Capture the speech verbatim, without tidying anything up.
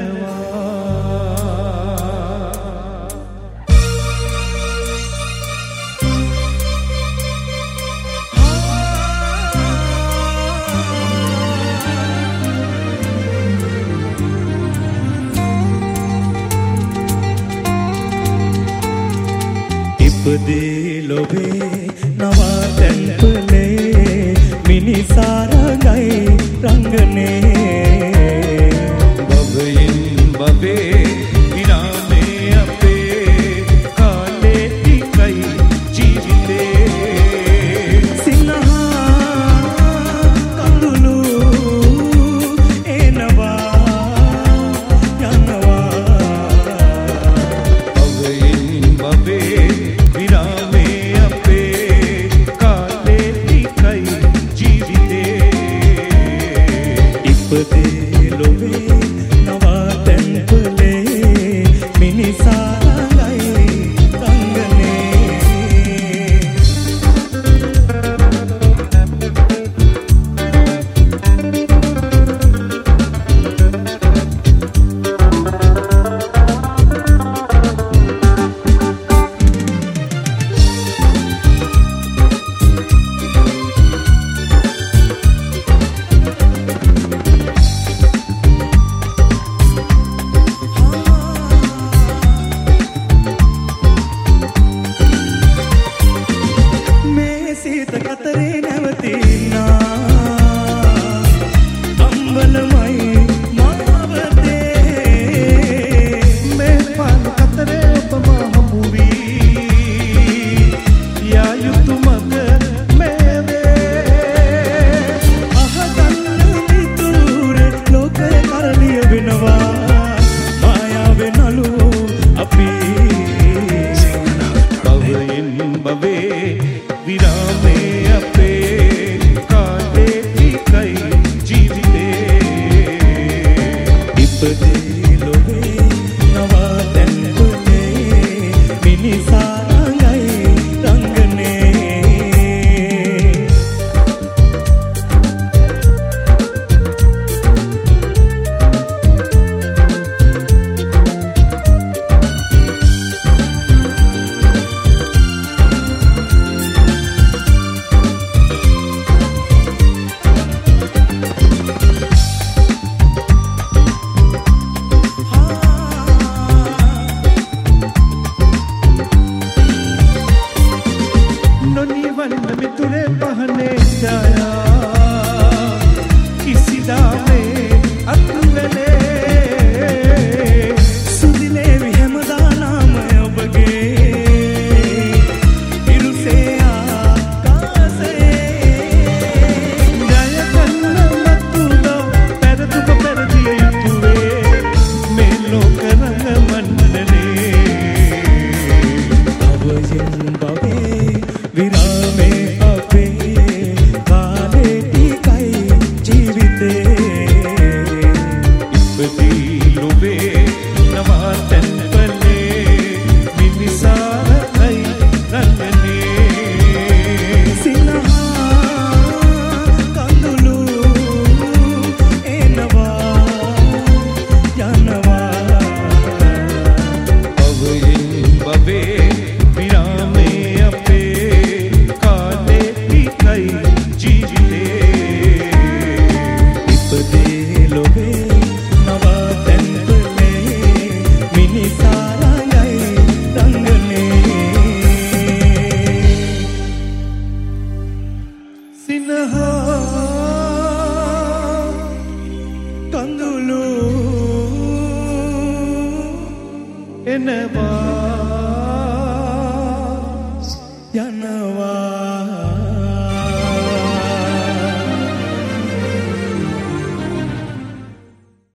ඉපදී ලොවේ නවාතැන් පලේ මිනිසාරගයි රංගනේ බබයින් බබේ විරාමේ අපේ කාලේ ටිකයි ජීවිතේ සිනහා කඳුළු එනවා යනවා බබයින් බබේ ඉපදී ලොවේ නවාතැන් පලේ මිනිසාරගයි රංගනේ සීත කතරේ නැවතිනා අම්බලමයි මාවතේ මේ පාන කතරේ ඔබම හමු වී යා යුතු මග මේවේ අහගන්න මිතුරේ ලෝකේ කරලිය වෙනවා මායාවේ නළු අපි බවයෙන් බවේ විරාමේ අපේ කාලේ ටිකයි ජීවිතේ ඉපදී ලොවේ නවාතැන් පලේ මිනිසාරගයි රංගනේ මිතුරේ පහනේ ඡායා කිසිදාමේ අත්වැලේ සුදිලේ විහෙමදා නාමය ඔබගේ ඉරුසේ ආකාශයේ ජය කන්න මතුදෝ පෙරදුක පෙරදිය යුතුවේ මේ ලෝක රංග මණ්ඩලේ අවයෙන් බවේ විරාමේ අපේ කාලේ ටිකයි ජීවිතේ ඉපදී ලොවේ නවාතැන් පලේ මිනිසාරගයි රංගනේ සිනහා කඳුළු එනවා යනවා බවයෙන් බබේ විරාමේ අපේ කාලේ ටිකයි ජීවිතේ ඉපදී ලොවේ නවාතැන් පලේ මිනිසාරගයි රංගනේ සිනහා කඳුළු එනවා යනවා